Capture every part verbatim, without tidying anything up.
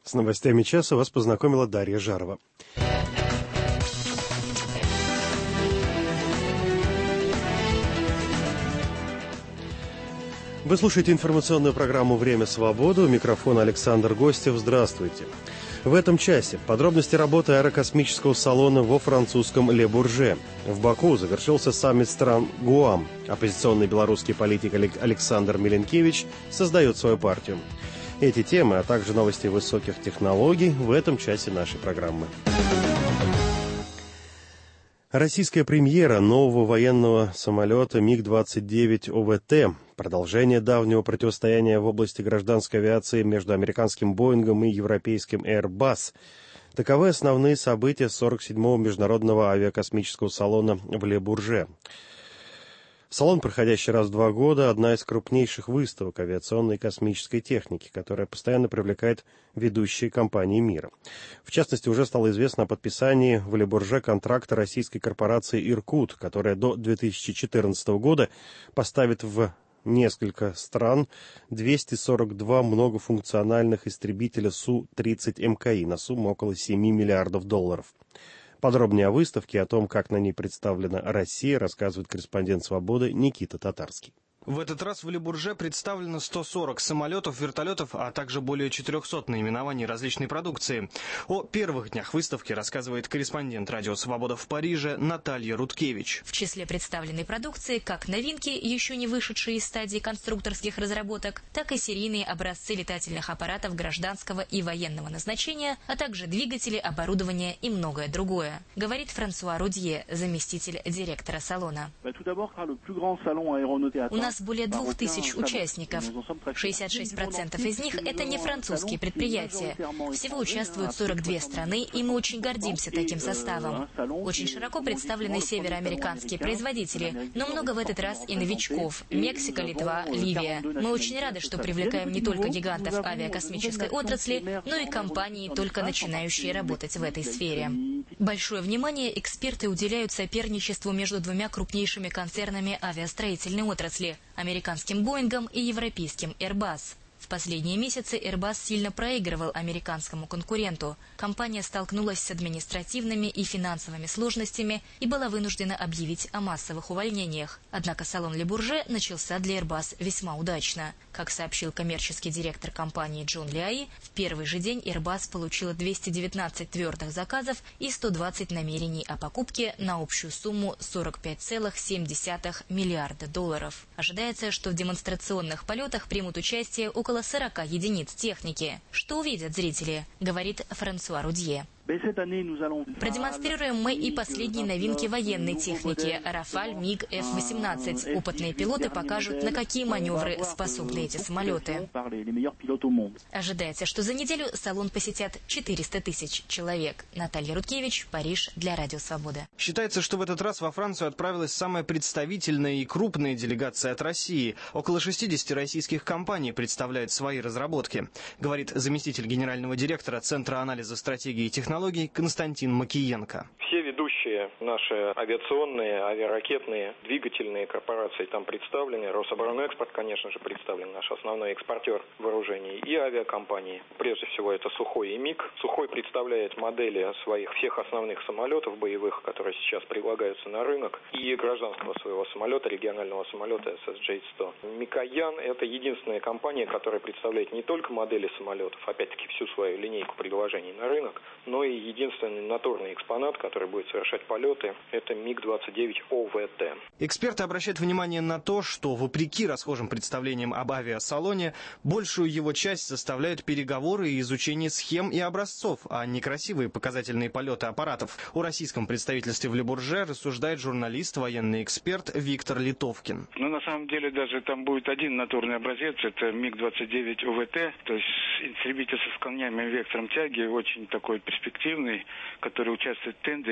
С новостями часа вас познакомила Дарья Жарова. Вы слушаете информационную программу «Время свободы». У микрофона Александр Гостев. Здравствуйте. В этом часе подробности работы аэрокосмического салона во французском Ле Бурже. В Баку завершился саммит стран ГУАМ. Оппозиционный белорусский политик Александр Миленкевич создает свою партию. Эти темы, а также новости высоких технологий в этом часе нашей программы. Российская премьера нового военного самолета МиГ двадцать девять О В Т, продолжение давнего противостояния в области гражданской авиации между американским Боингом и европейским Airbus. Таковы основные события сорок седьмого международного авиакосмического салона в Ле Бурже. Салон, проходящий раз в два года, одна из крупнейших выставок авиационной и космической техники, которая постоянно привлекает ведущие компании мира. В частности, уже стало известно о подписании в Ле Бурже контракта российской корпорации «Иркут», которая до две тысячи четырнадцатого года поставит в несколько стран двести сорок два многофункциональных истребителя Су тридцать М К И на сумму около семи миллиардов долларов. Подробнее о выставке и о том, как на ней представлена Россия, рассказывает корреспондент «Свободы» Никита Татарский. В этот раз в Ле Бурже представлено сто сорок самолетов, вертолетов, а также более четырехсот наименований различной продукции. О первых днях выставки рассказывает корреспондент радио «Свобода» в Париже Наталья Рудкевич. В числе представленной продукции как новинки, еще не вышедшие из стадии конструкторских разработок, так и серийные образцы летательных аппаратов гражданского и военного назначения, а также двигатели, оборудование и многое другое, говорит Франсуа Рудье, заместитель директора салона. У нас более двух тысяч участников. шестьдесят шесть процентов из них – это не французские предприятия. Всего участвуют сорок две страны, и мы очень гордимся таким составом. Очень широко представлены североамериканские производители, но много в этот раз и новичков – Мексика, Литва, Ливия. Мы очень рады, что привлекаем не только гигантов авиакосмической отрасли, но и компании, только начинающие работать в этой сфере. Большое внимание эксперты уделяют соперничеству между двумя крупнейшими концернами авиастроительной отрасли – американским Боингом и европейским Airbus. В последние месяцы Airbus сильно проигрывал американскому конкуренту. Компания столкнулась с административными и финансовыми сложностями и была вынуждена объявить о массовых увольнениях. Однако салон Ле Бурже начался для Airbus весьма удачно. Как сообщил коммерческий директор компании Джон Лиаи, в первый же день Airbus получила двести девятнадцать твердых заказов и сто двадцать намерений о покупке на общую сумму сорок пять целых семь десятых миллиарда долларов. Ожидается, что в демонстрационных полетах примут участие около сорока единиц техники. Что увидят зрители, говорит Франсуа Рудье. Продемонстрируем мы и последние новинки военной техники – Рафаль, МиГ, Эф восемнадцать. Опытные пилоты покажут, на какие маневры способны эти самолеты. Ожидается, что за неделю салон посетят четыреста тысяч человек. Наталья Рудкевич, Париж, для Радио Свобода. Считается, что в этот раз во Францию отправилась самая представительная и крупная делегация от России. Около шестидесяти российских компаний представляют свои разработки, говорит заместитель генерального директора Центра анализа стратегии и технологий Константин Макиенко. Все ведущие наши авиационные, авиаракетные, двигательные корпорации там представлены. Рособоронэкспорт, конечно же, представлен, наш основной экспортер вооружений, и авиакомпании. Прежде всего, это Сухой и МиГ. Сухой представляет модели своих всех основных самолетов боевых, которые сейчас предлагаются на рынок, и гражданского своего самолета, регионального самолета эс эс джей сто. Микоян – это единственная компания, которая представляет не только модели самолетов, опять-таки всю свою линейку предложений на рынок, но и единственный натурный экспонат, который будет совершать полеты, это МиГ двадцать девять О В Т. Эксперты обращают внимание на то, что, вопреки расхожим представлениям об авиасалоне, большую его часть составляют переговоры и изучение схем и образцов, а не красивые показательные полеты аппаратов. О российском представительстве в Ле Бурже рассуждает журналист, военный эксперт Виктор Литовкин. Ну, на самом деле, даже там будет один натурный образец, это МиГ двадцать девять О В Т, то есть истребитель со склоняемым вектором тяги, очень такой перспективный, который участвует в тендере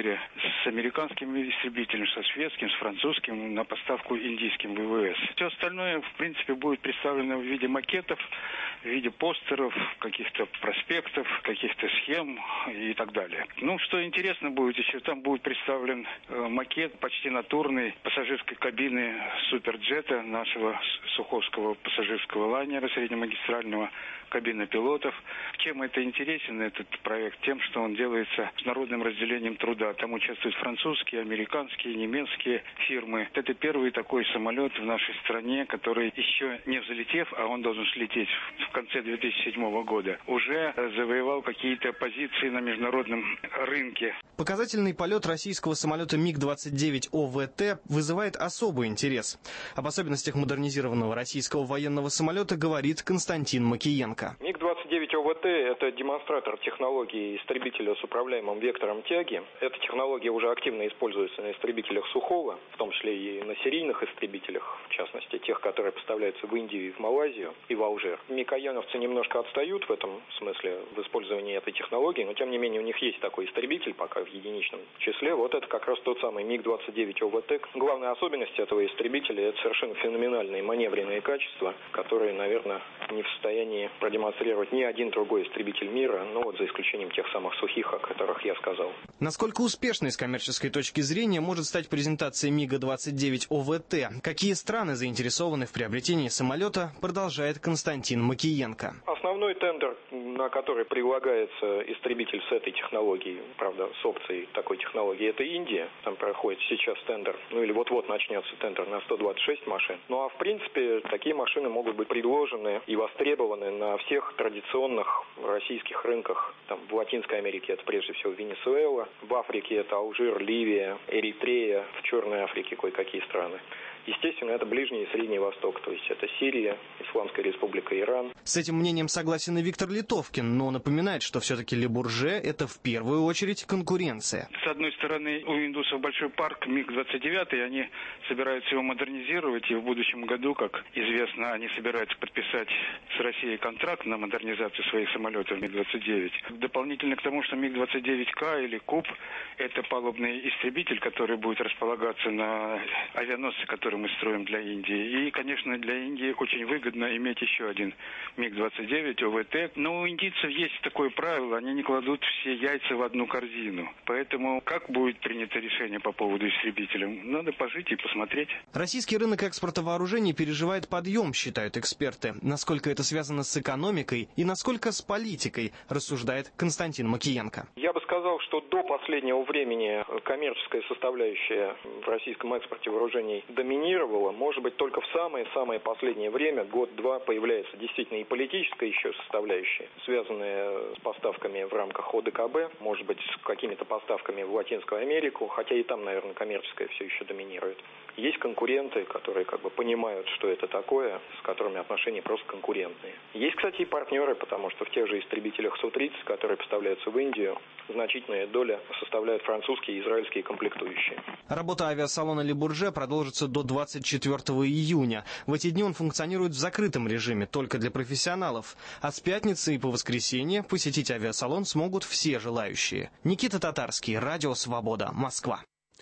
с американским истребителем, со шведским, с французским, на поставку индийским ВВС. Все остальное, в принципе, будет представлено в виде макетов, в виде постеров, каких-то проспектов, каких-то схем и так далее. Ну, что интересно будет еще, там будет представлен э, макет почти натурный пассажирской кабины суперджета, нашего Суховского пассажирского лайнера среднемагистрального, кабина пилотов. Чем это интересен, этот проект? Тем, что он делается с народным разделением труда. Там участвуют французские, американские, немецкие фирмы. Это первый такой самолет в нашей стране, который еще не взлетев, а он должен слететь в конце две тысячи седьмого года, уже завоевал какие-то позиции на международном рынке. Показательный полет российского самолета миг двадцать девять О В Т вызывает особый интерес. Об особенностях модернизированного российского военного самолета говорит Константин Макиенко. миг двадцать девять О В Т – это демонстратор технологии истребителя с управляемым вектором тяги. Эта технология уже активно используется на истребителях Сухого, в том числе и на серийных истребителях, в частности, тех, которые поставляются в Индию, и в Малайзию, и в Алжир. Микояновцы немножко отстают в этом смысле, в использовании этой технологии, но тем не менее у них есть такой истребитель, пока в единичном числе. Вот это как раз тот самый миг двадцать девять О В Т. Главная особенность этого истребителя – это совершенно феноменальные маневренные качества, которые, наверное, не в состоянии продемонстрировать ни один другой истребитель мира, ну вот за исключением тех самых Сухих, о которых я сказал. Насколько успешной с коммерческой точки зрения может стать презентация мига двадцать девять О В Т? Какие страны заинтересованы в приобретении самолета, продолжает Константин Макиенко. Основной тендер, на который предлагается истребитель с этой технологией, правда, с опцией такой технологии, это Индия. Там проходит сейчас тендер, ну или вот-вот начнется тендер на сто двадцать шесть машин. Ну а в принципе такие машины могут быть предложены и востребованы на всех традиционных российских рынках. Там, в Латинской Америке это прежде всего Венесуэла, в Африке это Алжир, Ливия, Эритрея, в Черной Африке кое-какие страны. Естественно, это Ближний и Средний Восток, то есть это Сирия, Исламская Республика Иран. С этим мнением согласен и Виктор Литовкин, но напоминает, что все-таки Ле Бурже – это в первую очередь конкуренция. С одной стороны, у индусов большой парк миг двадцать девять, и они собираются его модернизировать, и в будущем году, как известно, они собираются подписать с Россией контракт на модернизацию своих самолетов миг двадцать девять. Дополнительно к тому, что миг двадцать девять К или Куб – это палубный истребитель, который будет располагаться на авианосце, который мы строим для Индии. И, конечно, для Индии очень выгодно иметь еще один миг двадцать девять О В Т. Но у индийцев есть такое правило, они не кладут все яйца в одну корзину. Поэтому как будет принято решение по поводу истребителя? Надо пожить и посмотреть. Российский рынок экспорта вооружений переживает подъем, считают эксперты. Насколько это связано с экономикой и насколько с политикой, рассуждает Константин Макиенко. Я бы сказал, что до последнего времени коммерческая составляющая в российском экспорте вооружений доминирует. Может быть, только в самое-самое последнее время, год-два, появляется действительно и политическая еще составляющая, связанная с поставками в рамках О Д К Б, может быть, с какими-то поставками в Латинскую Америку, хотя и там, наверное, коммерческая все еще доминирует. Есть конкуренты, которые как бы понимают, что это такое, с которыми отношения просто конкурентные. Есть, кстати, и партнеры, потому что в тех же истребителях Су тридцать, которые поставляются в Индию, значительная доля составляют французские и израильские комплектующие. Работа авиасалона Ле Бурже продолжится до двадцать четвёртого июня. В эти дни он функционирует в закрытом режиме, только для профессионалов. А с пятницы и по воскресенье посетить авиасалон смогут все желающие. Никита Татарский, Радио Свобода, Москва.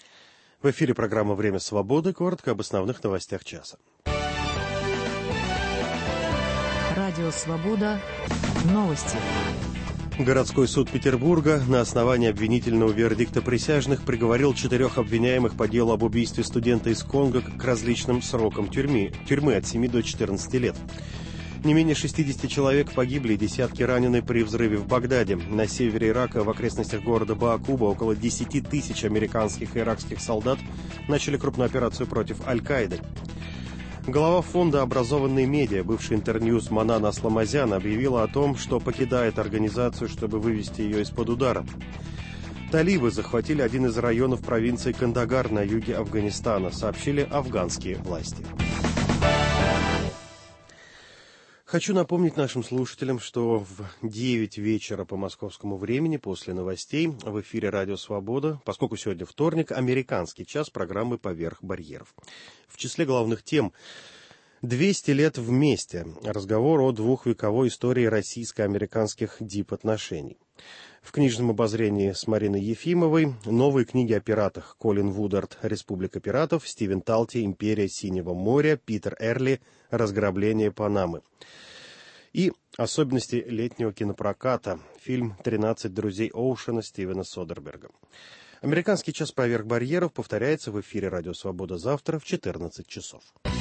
В эфире программа «Время свободы». Коротко об основных новостях часа. Радио Свобода. Новости. Городской суд Петербурга на основании обвинительного вердикта присяжных приговорил четырех обвиняемых по делу об убийстве студента из Конго к различным срокам тюрьмы, тюрьмы от семи до четырнадцати лет. Не менее шестидесяти человек погибли и десятки ранены при взрыве в Багдаде. На севере Ирака, в окрестностях города Баакуба, около десяти тысяч американских и иракских солдат начали крупную операцию против Аль-Каиды. Глава фонда «Образованные медиа», бывший интерньюз Манана Асламазян, объявила о том, что покидает организацию, чтобы вывести ее из-под удара. Талибы захватили один из районов провинции Кандагар на юге Афганистана, сообщили афганские власти. Хочу напомнить нашим слушателям, что в девять вечера по московскому времени после новостей в эфире «Радио Свобода», поскольку сегодня вторник, американский час программы «Поверх барьеров». В числе главных тем «двести лет вместе». Разговор о двухвековой истории российско-американских дипотношений. В книжном обозрении с Мариной Ефимовой новые книги о пиратах: Колин Вудард «Республика пиратов», Стивен Талти «Империя Синего моря», Питер Эрли «Разграбление Панамы». И особенности летнего кинопроката. Фильм «тринадцать друзей Оушена» Стивена Содерберга. Американский час поверх барьеров повторяется в эфире «Радио Свобода» завтра в четырнадцать часов.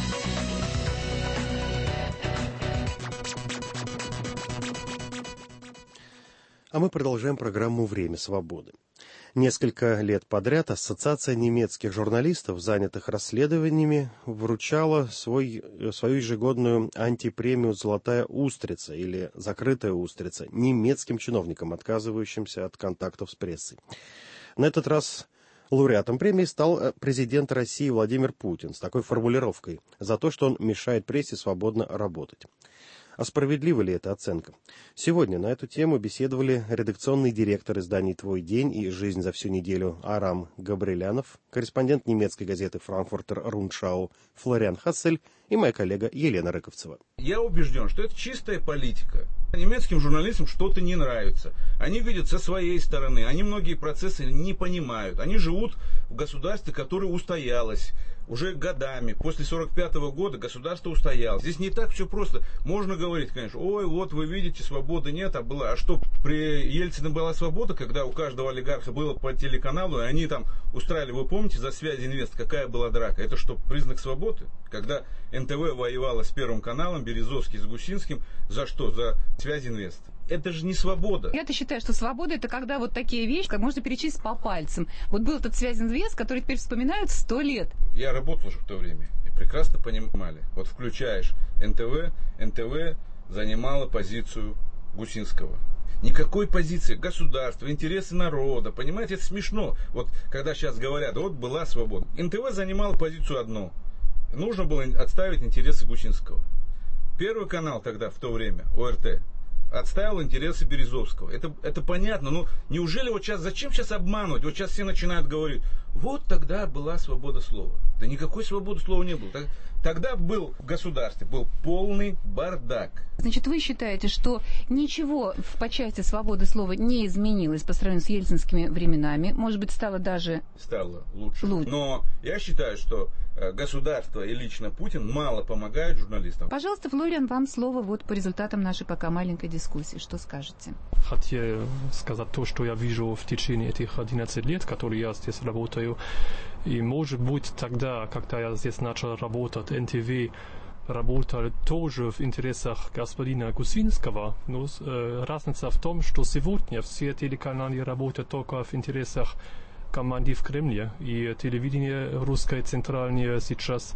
А мы продолжаем программу «Время свободы». Несколько лет подряд Ассоциация немецких журналистов, занятых расследованиями, вручала свой, свою ежегодную антипремию «Золотая устрица» или «Закрытая устрица» немецким чиновникам, отказывающимся от контактов с прессой. На этот раз лауреатом премии стал президент России Владимир Путин с такой формулировкой: за то, что он мешает прессе свободно работать. А справедлива ли эта оценка? Сегодня на эту тему беседовали редакционный директор изданий «Твой день» и «Жизнь за всю неделю» Арам Габрилянов, корреспондент немецкой газеты «Франкфуртер Рундшау» Флориан Хассель и моя коллега Елена Рыковцева. Я убежден, что это чистая политика. Немецким журналистам что-то не нравится. Они видят со своей стороны, они многие процессы не понимают. Они живут в государстве, которое устоялось уже годами. После сорок пятого года государство устоялось. Здесь не так все просто. Можно говорить, конечно, ой, вот вы видите, свободы нет, а была. А что, при Ельцине была свобода, когда у каждого олигарха было по телеканалу, и они там устраивали, вы помните, за «Связь Инвест» какая была драка? Это что, признак свободы? Когда эн тэ вэ воевала с Первым каналом, Березовский с Гусинским, за что? За «Связь Инвест». Это же не свобода. Я-то считаю, что свобода — это когда вот такие вещи, как можно перечислить по пальцам. Вот был этот «Связь Инвест», который теперь вспоминают сто лет. Я работал уже в то время и прекрасно понимали. Вот включаешь эн тэ вэ, эн тэ вэ занимала позицию Гусинского. Никакой позиции государства, интересы народа. Понимаете, это смешно. Вот когда сейчас говорят, вот была свобода. эн тэ вэ занимала позицию одну. Нужно было отставить интересы Гусинского. Первый канал тогда, в то время, о эр тэ, отставил интересы Березовского. Это, это понятно. Но неужели вот сейчас, зачем сейчас обманывать? Вот сейчас все начинают говорить, вот тогда была свобода слова. Да никакой свободы слова не было. Тогда был в государстве, был полный бардак. Значит, вы считаете, что ничего по части свободы слова не изменилось по сравнению с ельцинскими временами? Может быть, стало даже... Стало лучше. лучше. Но я считаю, что государство и лично Путин мало помогают журналистам. Пожалуйста, Флориан, вам слово вот по результатам нашей пока маленькой дискуссии. Что скажете? Хотел сказать то, что я вижу в течение этих одиннадцати лет, которые я здесь работаю. И, может быть, тогда, когда я здесь начал работать, эн тэ вэ работал тоже в интересах господина Гусинского. Но э, разница в том, что сегодня все телеканалы работают только в интересах команды в Кремле. И телевидение русское центральное сейчас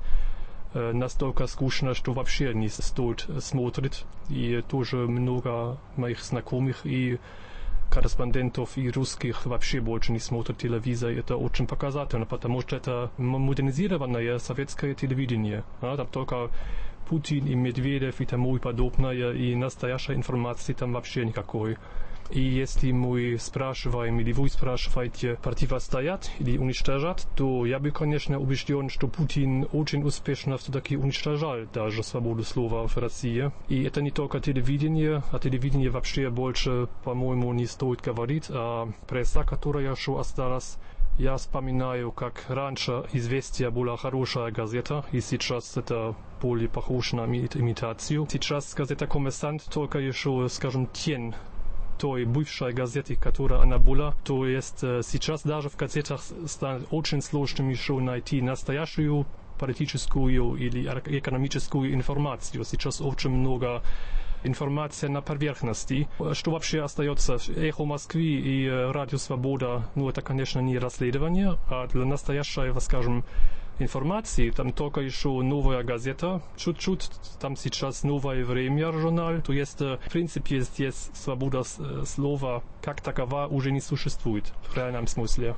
э, настолько скучно, что вообще не стоит смотреть. И тоже много моих знакомых и корреспондентов и русских вообще больше не смотрят телевизор. Это очень показательно, потому что это модернизированное советское телевидение. А, там только Путин и Медведев и тому подобное, и настоящей информации там вообще никакой. И если мы спрашиваем, или вы спрашиваете, противостоять или уничтожать, то я бы, конечно, убежден, что Путин очень успешно все-таки уничтожал даже свободу слова в России. И это не только телевидение, а телевидение вообще больше, по-моему, не стоит говорить, а пресса, которая еще осталась. Я вспоминаю, как раньше «Известия» была хорошая газета, и сейчас это более похоже на имитацию. Сейчас газета «Коммерсант» только еще, скажем, тень той бывшей газеты, которая она была. То есть сейчас даже в газетах станет очень сложным еще найти настоящую политическую или экономическую информацию. Сейчас очень много информации на поверхности. Что вообще остается? «Эхо Москвы» и «Радио Свобода», ну это, конечно, не расследование, а для настоящей, скажем, информации, там только еще новая газета, чуть-чуть, там сейчас «Новое время» журнал, то есть, в принципе, здесь свобода слова как такова уже не существует в реальном смысле.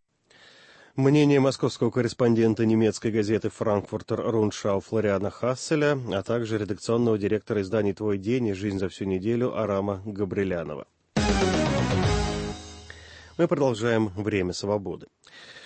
Мнение московского корреспондента немецкой газеты «Франкфуртер Рундшау» Флориана Хасселя, а также редакционного директора изданий «Твой день» и «Жизнь за всю неделю» Арама Мы продолжаем «Время свободы».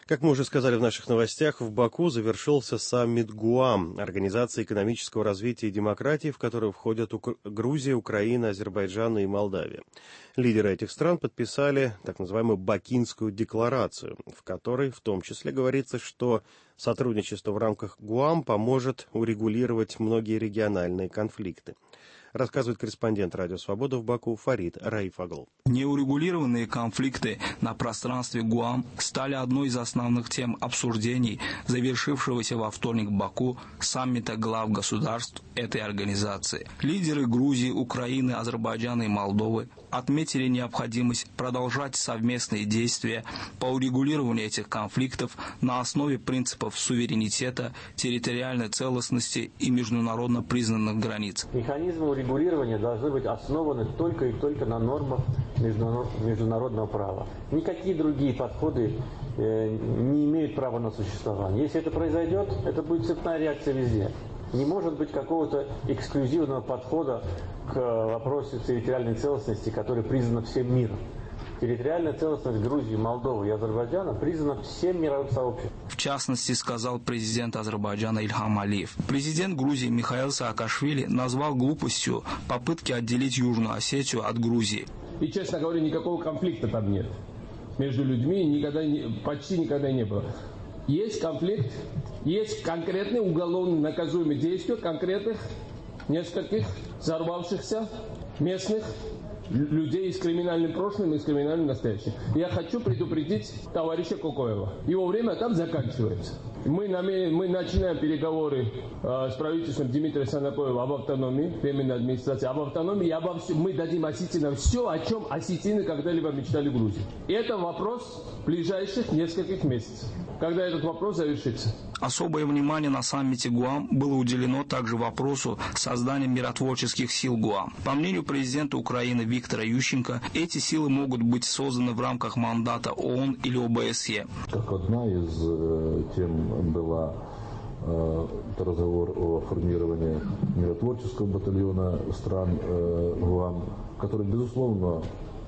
Как мы уже сказали в наших новостях, в Баку завершился саммит ГУАМ, Организации экономического развития и демократии, в которую входят Ук... Грузия, Украина, Азербайджан и Молдавия. Лидеры этих стран подписали так называемую Бакинскую декларацию, в которой в том числе говорится, что сотрудничество в рамках ГУАМ поможет урегулировать многие региональные конфликты. Рассказывает корреспондент Радио Свобода в Баку Фарид Раиф-Аглу. Неурегулированные конфликты на пространстве ГУАМ стали одной из основных тем обсуждений завершившегося во вторник в Баку саммита глав государств этой организации. Лидеры Грузии, Украины, Азербайджана и Молдовы отметили необходимость продолжать совместные действия по урегулированию этих конфликтов на основе принципов суверенитета, территориальной целостности и международно признанных границ. Механизмы урегулирования должны быть основаны только и только на нормах международного права. Никакие другие подходы э, не имеют права на существование. Если это произойдет, это будет цепная реакция везде. Не может быть какого-то эксклюзивного подхода к вопросу территориальной целостности, который признан всем миром. Территориальная целостность Грузии, Молдовы и Азербайджана признана всем мировым сообществом. В частности, сказал президент Азербайджана Ильхам Алиев. Президент Грузии Михаил Саакашвили назвал глупостью попытки отделить Южную Осетию от Грузии. И, честно говоря, никакого конфликта там нет. Между людьми никогда не, почти никогда не было. Есть конфликт, есть конкретные уголовно наказуемые действия конкретных нескольких взорвавшихся местных людей с криминальным прошлым и с криминальным настоящим. Я хочу предупредить товарища Кокоева. Его время там заканчивается. Мы, намерен, мы начинаем переговоры э, с правительством Дмитрия Санакоева об автономии, временной администрации, об автономии и обо всем. Мы дадим осетинам все, о чем осетины когда-либо мечтали в Грузии. И это вопрос ближайших нескольких месяцев, когда этот вопрос завершится. Особое внимание на саммите ГУАМ было уделено также вопросу создания миротворческих сил ГУАМ. По мнению президента Украины Виктора Ющенко, эти силы могут быть созданы в рамках мандата ООН или ОБСЕ. Как одна из э, тем была э, разговор о формировании миротворческого батальона стран э, ГУАМ, который, безусловно,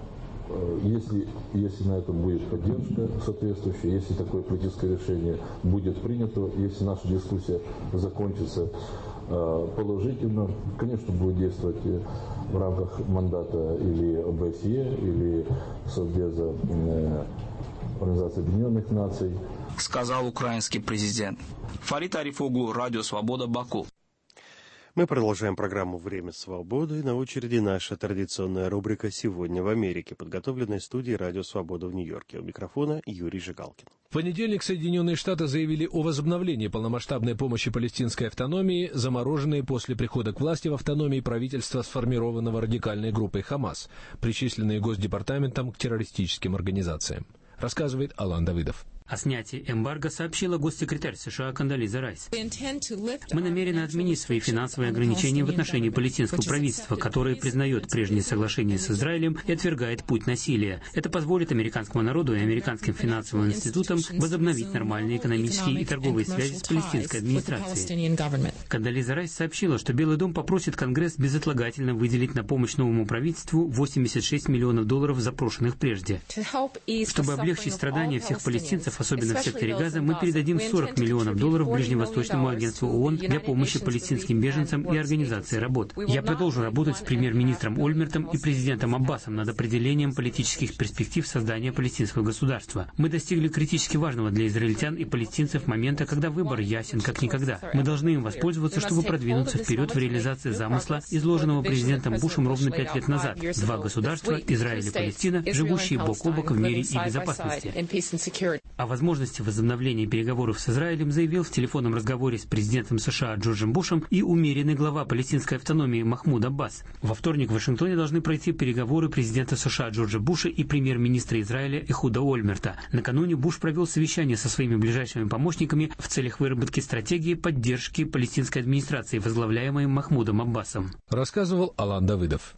Если, если на это будет поддержка соответствующая, если такое политическое решение будет принято, если наша дискуссия закончится э, положительно, конечно, будет действовать в рамках мандата или ОБСЕ, или Совбеза э, Организации Объединенных Наций. Сказал украинский президент. Фарид Ариф-Оглу, Радио Свобода, Баку. Мы продолжаем программу «Время свободы», и на очереди наша традиционная рубрика «Сегодня в Америке», подготовленная студией «Радио Свобода» в Нью-Йорке. У микрофона Юрий Жигалкин. В понедельник Соединенные Штаты заявили о возобновлении полномасштабной помощи палестинской автономии, замороженной после прихода к власти в автономии правительства, сформированного радикальной группой «Хамас», причисленной Госдепартаментом к террористическим организациям. Рассказывает Алан Давыдов. О снятии эмбарго сообщила госсекретарь США Кондолиза Райс. Мы намерены отменить свои финансовые ограничения в отношении палестинского правительства, которое признает прежние соглашения с Израилем и отвергает путь насилия. Это позволит американскому народу и американским финансовым институтам возобновить нормальные экономические и торговые связи с палестинской администрацией. Кондолиза Райс сообщила, что Белый дом попросит Конгресс безотлагательно выделить на помощь новому правительству восемьдесят шесть миллионов долларов, запрошенных прежде. Чтобы облегчить страдания всех палестинцев, особенно в секторе Газа, мы передадим сорок миллионов долларов Ближневосточному агентству ООН для помощи палестинским беженцам и организации работ. Я продолжу работать с премьер-министром Ольмертом и президентом Аббасом над определением политических перспектив создания палестинского государства. Мы достигли критически важного для израильтян и палестинцев момента, когда выбор ясен как никогда. Мы должны им воспользоваться, чтобы продвинуться вперед в реализации замысла, изложенного президентом Бушем ровно пять лет назад. Два государства, Израиль и Палестина, живущие бок о бок в мире и безопасности. О возможности возобновления переговоров с Израилем заявил в телефонном разговоре с президентом США Джорджем Бушем и умеренный глава палестинской автономии Махмуд Аббас. Во вторник в Вашингтоне должны пройти переговоры президента США Джорджа Буша и премьер-министра Израиля Эхуда Ольмерта. Накануне Буш провел совещание со своими ближайшими помощниками в целях выработки стратегии поддержки палестинской администрации, возглавляемой Махмудом Аббасом. Рассказывал Алан Давыдов.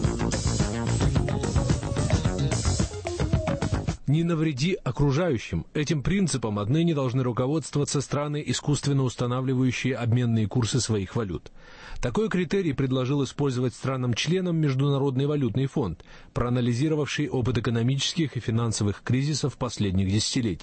«Не навреди окружающим». Этим принципом отныне должны руководствоваться страны, искусственно устанавливающие обменные курсы своих валют. Такой критерий предложил использовать странам-членам Международный валютный фонд, проанализировавший опыт экономических и финансовых кризисов последних десятилетий.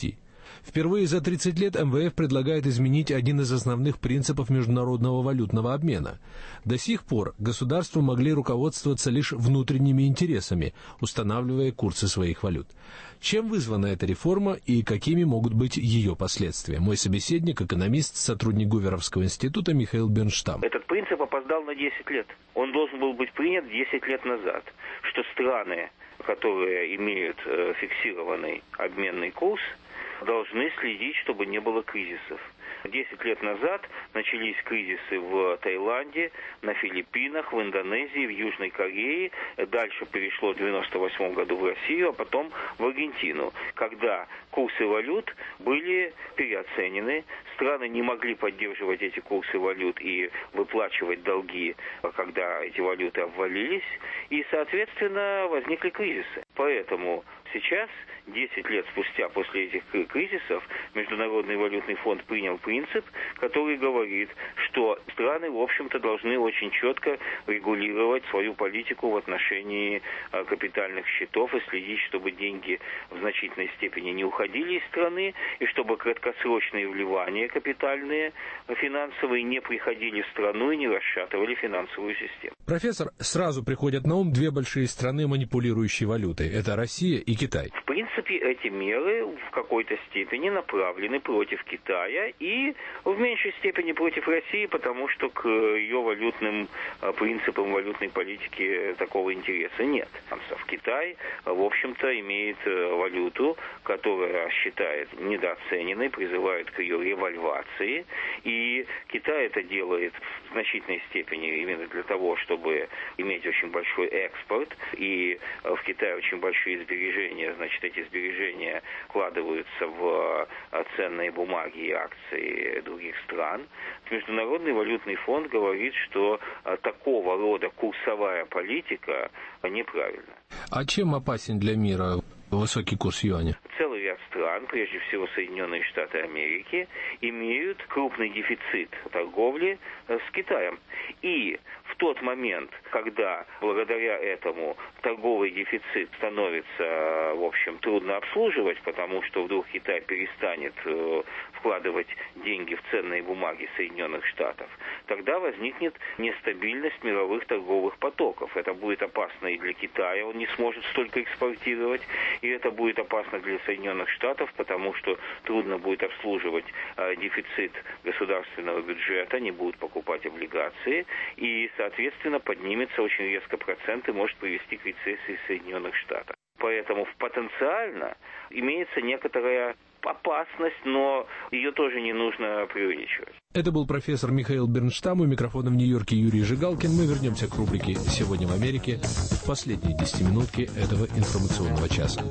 Впервые за тридцать лет эм вэ эф предлагает изменить один из основных принципов международного валютного обмена. До сих пор государства могли руководствоваться лишь внутренними интересами, устанавливая курсы своих валют. Чем вызвана эта реформа и какими могут быть ее последствия? Мой собеседник, экономист, сотрудник Гуверовского института Михаил Бернштам. Этот принцип опоздал на десять лет. Он должен был быть принят десять лет назад, что страны, которые имеют э, фиксированный обменный курс, должны следить, чтобы не было кризисов. Десять лет назад начались кризисы в Таиланде, на Филиппинах, в Индонезии, в Южной Корее. Дальше перешло в девяносто восьмом году в Россию, а потом в Аргентину, когда курсы валют были переоценены. Страны не могли поддерживать эти курсы валют и выплачивать долги, когда эти валюты обвалились. И, соответственно, возникли кризисы. Поэтому сейчас, десять лет спустя после этих кризисов, Международный валютный фонд принял принцип, который говорит, что страны, в общем-то, должны очень четко регулировать свою политику в отношении капитальных счетов и следить, чтобы деньги в значительной степени не уходили из страны, и чтобы краткосрочные вливания капитальные, финансовые, не приходили в страну и не расшатывали финансовую систему. Профессор, сразу приходят на ум две большие страны, манипулирующие валютой. Это Россия и Китай. В принципе, эти меры в какой-то степени направлены против Китая и в меньшей степени против России, потому что к ее валютным принципам валютной политики такого интереса нет. Китай, в общем-то, имеет валюту, которая считает недооцененной, призывает к ее револьвации, и Китай это делает в значительной степени именно для того, чтобы иметь очень большой экспорт, и в Китае очень большие сбережения, значит, эти сбережения вкладываются в ценные бумаги и акции других стран. Международный валютный фонд говорит, что такого рода курсовая политика неправильна. А чем опасен для мира высокий курс юаня? Целый ряд стран, прежде всего Соединенные Штаты Америки, имеют крупный дефицит торговли с Китаем. И в тот момент, когда благодаря этому торговый дефицит становится, в общем, трудно обслуживать, потому что вдруг Китай перестанет вкладывать деньги в ценные бумаги Соединенных Штатов, тогда возникнет нестабильность мировых торговых потоков. Это будет опасно и для Китая, он не сможет столько экспортировать, и это будет опасно для Соединенных Штатов, потому что трудно будет обслуживать э, дефицит государственного бюджета, не будут покупать облигации, и, соответственно, поднимется очень резко процент и может привести к рецессии Соединенных Штатов. Поэтому потенциально имеется некоторая опасность, но ее тоже не нужно преувеличивать. Это был профессор Михаил Бернштам, у микрофона в Нью-Йорке Юрий Жигалкин. Мы вернемся к рубрике «Сегодня в Америке» в последние десятиминутки этого информационного часа.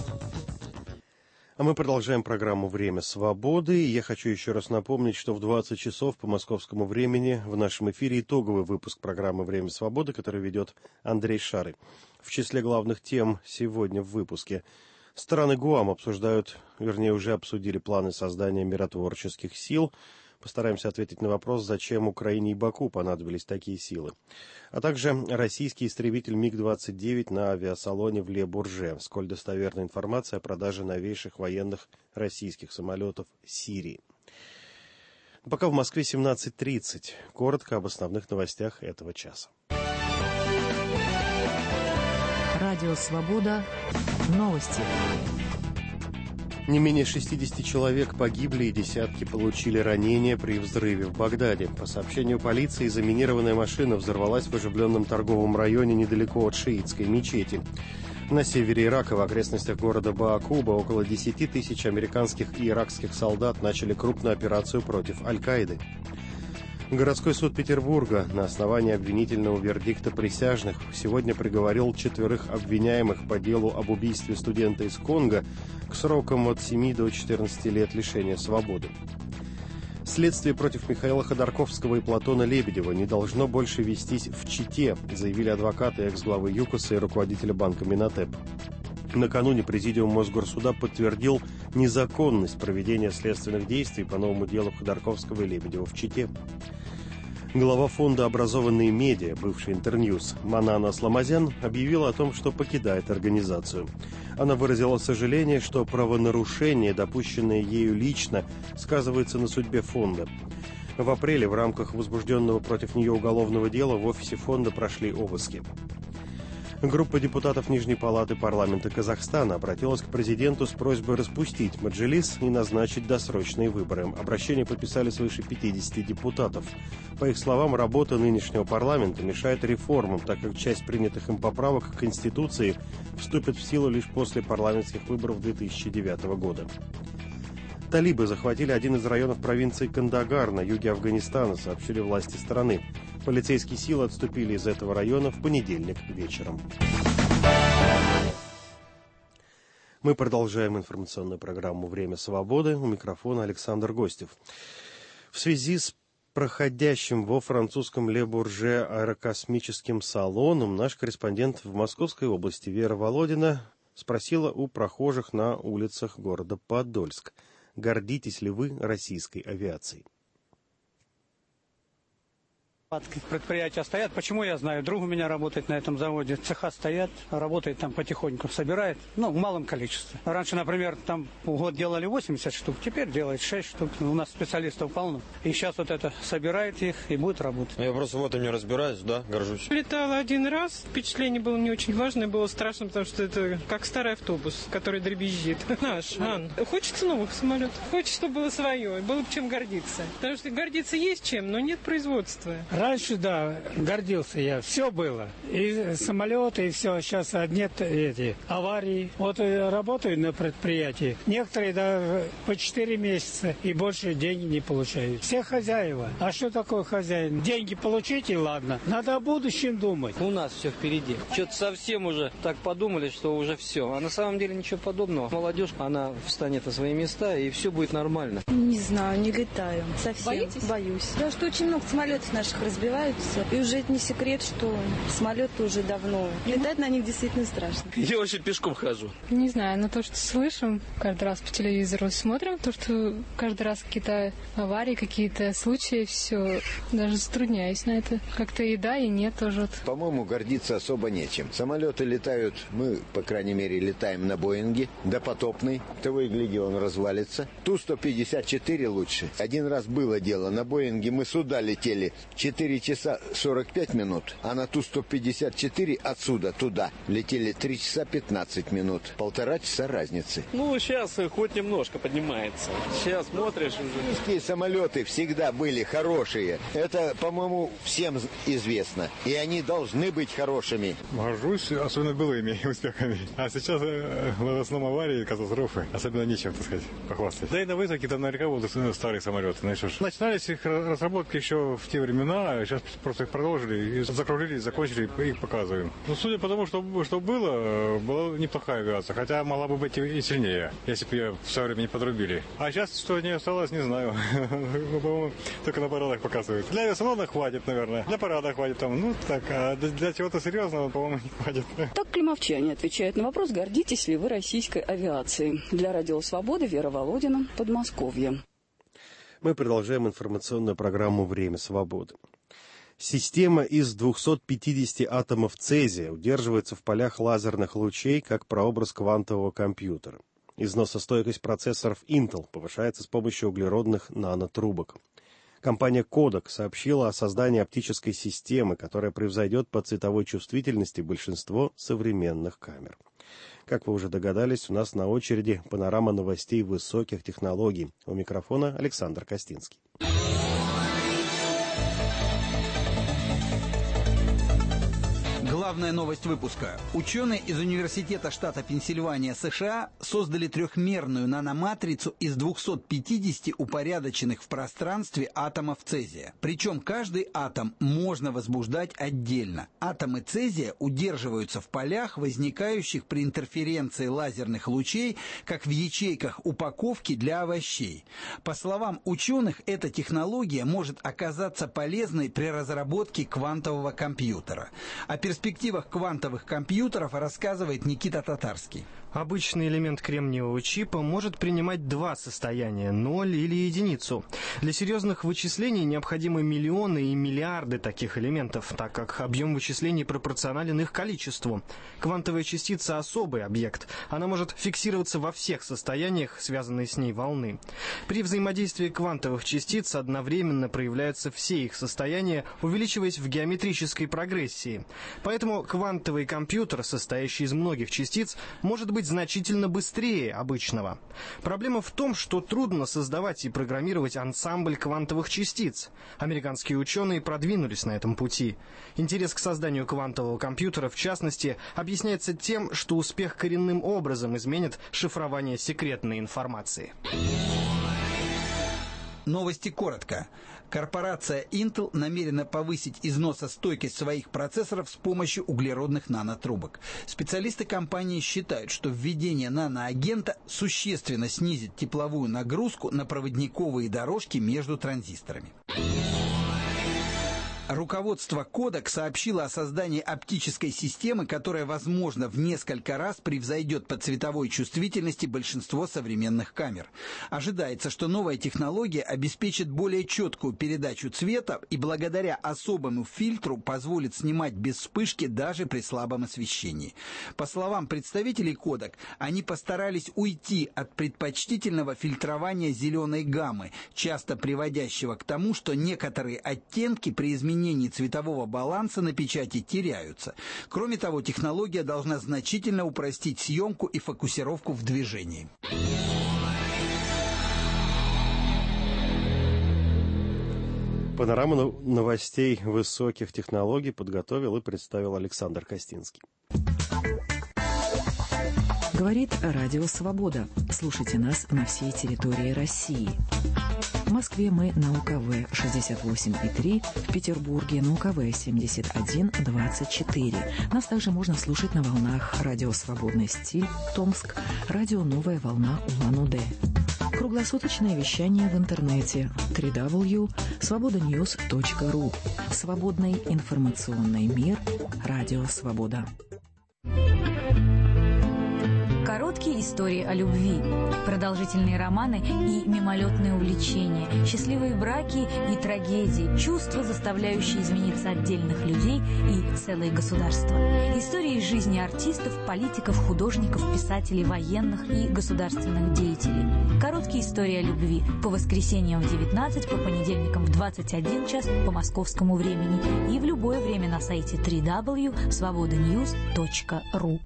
А мы продолжаем программу «Время свободы». И я хочу еще раз напомнить, что в двадцать часов по московскому времени в нашем эфире итоговый выпуск программы «Время свободы», который ведет Андрей Шары. В числе главных тем сегодня в выпуске: страны ГУАМ обсуждают, вернее, уже обсудили планы создания миротворческих сил. Постараемся ответить на вопрос, зачем Украине и Баку понадобились такие силы. А также российский истребитель миг двадцать девять на авиасалоне в Ле-Бурже. Сколь достоверна информация о продаже новейших военных российских самолетов Сирии. Пока в Москве семнадцать тридцать. Коротко об основных новостях этого часа. Радио «Свобода». Новости. Не менее шестидесяти человек погибли и десятки получили ранения при взрыве в Багдаде. По сообщению полиции, заминированная машина взорвалась в оживленном торговом районе недалеко от шиитской мечети. На севере Ирака, в окрестностях города Баакуба, около десяти тысяч американских и иракских солдат начали крупную операцию против Аль-Каиды. Городской суд Петербурга на основании обвинительного вердикта присяжных сегодня приговорил четверых обвиняемых по делу об убийстве студента из Конго к срокам от семи до четырнадцати лет лишения свободы. Следствие против Михаила Ходорковского и Платона Лебедева не должно больше вестись в Чите, заявили адвокаты экс-главы ЮКОСа и руководителя банка Минотеп. Накануне Президиум Мосгорсуда подтвердил незаконность проведения следственных действий по новому делу Ходорковского и Лебедева в Чите. Глава фонда «Образованные медиа», бывший Интерньюз, Манана Сламазян, объявила о том, что покидает организацию. Она выразила сожаление, что правонарушение, допущенное ею лично, сказывается на судьбе фонда. В апреле в рамках возбужденного против нее уголовного дела в офисе фонда прошли обыски. Группа депутатов Нижней палаты парламента Казахстана обратилась к президенту с просьбой распустить Меджлис и назначить досрочные выборы. Обращение подписали свыше пятидесяти депутатов. По их словам, работа нынешнего парламента мешает реформам, так как часть принятых им поправок к Конституции вступит в силу лишь после парламентских выборов две тысячи девятого года. Талибы захватили один из районов провинции Кандагар на юге Афганистана, сообщили власти страны. Полицейские силы отступили из этого района в понедельник вечером. Мы продолжаем информационную программу «Время свободы». У микрофона Александр Гостев. В связи с проходящим во французском Ле-Бурже аэрокосмическим салоном наш корреспондент в Московской области Вера Володина спросила у прохожих на улицах города Подольск: гордитесь ли вы российской авиацией? Предприятия стоят. Почему я знаю? Друг у меня работает на этом заводе. Цеха стоят, работает там потихоньку, собирает, ну, в малом количестве. Раньше, например, там в год делали восемьдесят штук, теперь делает шесть штук. У нас специалистов полно. И сейчас вот это собирает их и будет работать. Я просто в этом не разбираюсь, да, горжусь. Летала один раз, впечатление было не очень важное, было страшно, потому что это как старый автобус, который дребезжит. Наш, Ан. Хочется новых самолетов. Хочется, чтобы было свое, было бы чем гордиться. Потому что гордиться есть чем, но нет производства. Раньше, да, гордился я. Все было. И самолеты, и все. Сейчас нет эти аварии. Вот работаю на предприятии. Некоторые даже по четыре месяца и больше денег не получают. Все хозяева. А что такое хозяин? Деньги получить и ладно. Надо о будущем думать. У нас все впереди. Что-то совсем уже так подумали, что уже все. А на самом деле ничего подобного. Молодежь, она встанет на свои места, и все будет нормально. Не знаю, не летаю. Совсем. Боитесь? Боюсь. Потому что очень много самолетов наших разбиваются. И уже это не секрет, что самолеты уже давно. Летать на них действительно страшно. Я вообще пешком хожу. Не знаю, но то, что слышим, каждый раз по телевизору смотрим, то, что каждый раз какие-то аварии, какие-то случаи, все, даже затрудняюсь на это. Как-то и да, и нет тоже. По-моему, гордиться особо нечем. Самолеты летают, мы, по крайней мере, летаем на Боинге, допотопный. Того и гляди, он развалится. Ту сто пятьдесят четыре лучше. Один раз было дело, на Боинге мы сюда летели четыре часа сорок пять минут, а на Ту сто пятьдесят четыре отсюда туда летели три часа пятнадцать минут. Полтора часа разницы. Ну, сейчас хоть немножко поднимается. Сейчас смотришь уже. Русские самолеты всегда были хорошие. Это, по-моему, всем известно. И они должны быть хорошими. Горжусь, особенно былыми успехами. А сейчас э, в основном аварии, катастрофы. Особенно нечем, так сказать, похвастать. Да и на выставке там наверняка будут старые самолеты. Знаешь, начинались их разработки еще в те времена. Сейчас просто их продолжили, и закружились, закончили, и их показываем. Ну, судя по тому, что, что было, была неплохая авиация, хотя могла бы быть и сильнее, если бы ее в свое время не подрубили. А сейчас, что не осталось, не знаю. По-моему, только на парадах показывают. Для авиасалона хватит, наверное. Для парада хватит там. Ну, так, а для чего-то серьезного, по-моему, не хватит. Так климовчане отвечают на вопрос, гордитесь ли вы российской авиацией. Для Радио Свободы Вера Володина, Подмосковье. Мы продолжаем информационную программу «Время свободы». Система из двухсот пятидесяти атомов цезия удерживается в полях лазерных лучей как прообраз квантового компьютера. Износостойкость процессоров Intel повышается с помощью углеродных нанотрубок. Компания Kodak сообщила о создании оптической системы, которая превзойдет по цветовой чувствительности большинство современных камер. Как вы уже догадались, у нас на очереди панорама новостей высоких технологий. У микрофона Александр Костинский. Главная новость выпуска. Ученые из Университета штата Пенсильвания, США, создали трехмерную наноматрицу из двухсот пятидесяти упорядоченных в пространстве атомов цезия. Причем каждый атом можно возбуждать отдельно. Атомы цезия удерживаются в полях, возникающих при интерференции лазерных лучей, как в ячейках упаковки для овощей. По словам ученых, эта технология может оказаться полезной при разработке квантового компьютера. О перспективе перспективах квантовых компьютеров рассказывает Никита Татарский. Обычный элемент кремниевого чипа может принимать два состояния – ноль или единицу. Для серьезных вычислений необходимы миллионы и миллиарды таких элементов, так как объем вычислений пропорционален их количеству. Квантовая частица – особый объект. Она может фиксироваться во всех состояниях, связанной с ней волны. При взаимодействии квантовых частиц одновременно проявляются все их состояния, увеличиваясь в геометрической прогрессии. Поэтому квантовый компьютер, состоящий из многих частиц, может быть значительно быстрее обычного. Проблема в том, что трудно создавать и программировать ансамбль квантовых частиц. Американские ученые продвинулись на этом пути. Интерес к созданию квантового компьютера, в частности, объясняется тем, что успех коренным образом изменит шифрование секретной информации. Новости коротко. Корпорация Intel намерена повысить износостойкость своих процессоров с помощью углеродных нанотрубок. Специалисты компании считают, что введение наноагента существенно снизит тепловую нагрузку на проводниковые дорожки между транзисторами. Руководство Kodak сообщило о создании оптической системы, которая, возможно, в несколько раз превзойдет по цветовой чувствительности большинство современных камер. Ожидается, что новая технология обеспечит более четкую передачу цвета и благодаря особому фильтру позволит снимать без вспышки даже при слабом освещении. По словам представителей Kodak, они постарались уйти от предпочтительного фильтрования зеленой гаммы, часто приводящего к тому, что некоторые оттенки при изменении изменении цветового баланса на печати теряются. Кроме того, технология должна значительно упростить съемку и фокусировку в движении. Панораму новостей высоких технологий подготовил и представил Александр Костинский. Говорит Радио Свобода. Слушайте нас на всей территории России. В Москве мы на У К В шестьдесят восемь и три, в Петербурге на У К В семьдесят один двадцать четыре. Нас также можно слушать на волнах Радио Свободный стиль, Томск, Радио Новая волна Улан-Удэ. Круглосуточное вещание в интернете дабл ю дабл ю дабл ю точка свобода ньюс точка ру. Свободный информационный мир. Радио Свобода. Короткие истории о любви, продолжительные романы и мимолетные увлечения, счастливые браки и трагедии, чувства, заставляющие измениться отдельных людей и целые государства. Истории из жизни артистов, политиков, художников, писателей, военных и государственных деятелей. Короткие истории о любви по воскресеньям в девятнадцать, по понедельникам в двадцать один час по московскому времени и в любое время на сайте дабл ю дабл ю дабл ю точка свобода ньюс точка ру.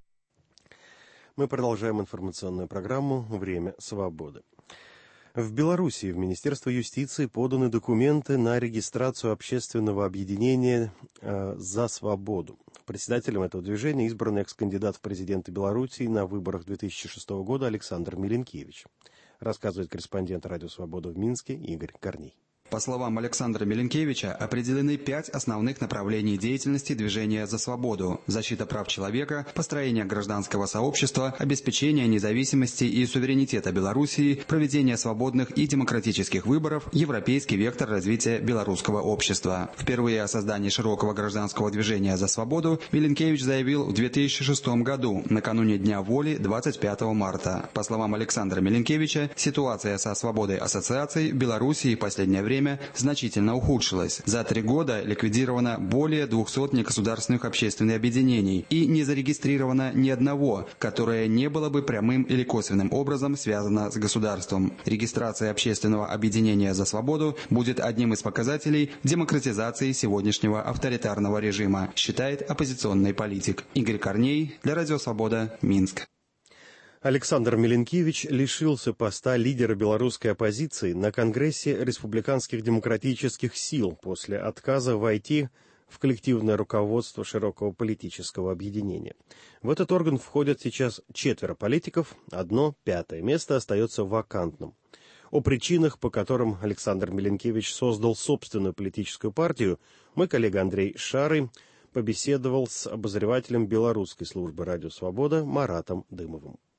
Мы продолжаем информационную программу «Время свободы». В Белоруссии в Министерство юстиции поданы документы на регистрацию общественного объединения э, «За свободу». Председателем этого движения избран экс-кандидат в президенты Белоруссии на выборах две тысячи шестого года Александр Миленкевич. Рассказывает корреспондент «Радио Свобода» в Минске Игорь Корней. По словам Александра Миленкевича, определены пять основных направлений деятельности движения «За свободу» – защита прав человека, построение гражданского сообщества, обеспечение независимости и суверенитета Белоруссии, проведение свободных и демократических выборов, европейский вектор развития белорусского общества. Впервые о создании широкого гражданского движения «За свободу» Миленкевич заявил в две тысячи шестом году, накануне Дня воли двадцать пятого марта. По словам Александра Миленкевича, ситуация со свободой ассоциаций в Белоруссии в последнее время значительно ухудшилась. За три года ликвидировано более двухсот негосударственных общественных объединений и не зарегистрировано ни одного, которое не было бы прямым или косвенным образом связано с государством. Регистрация общественного объединения «За свободу» будет одним из показателей демократизации сегодняшнего авторитарного режима, считает оппозиционный политик. Игорь Корней для Радио Свобода, Минск. Александр Миленкевич лишился поста лидера белорусской оппозиции на Конгрессе республиканских демократических сил после отказа войти в коллективное руководство широкого политического объединения. В этот орган входят сейчас четверо политиков, одно пятое место остается вакантным. О причинах, по которым Александр Миленкевич создал собственную политическую партию, мой коллега Андрей Шарый побеседовал с обозревателем белорусской службы «Радио Свобода» Маратом Дымовым.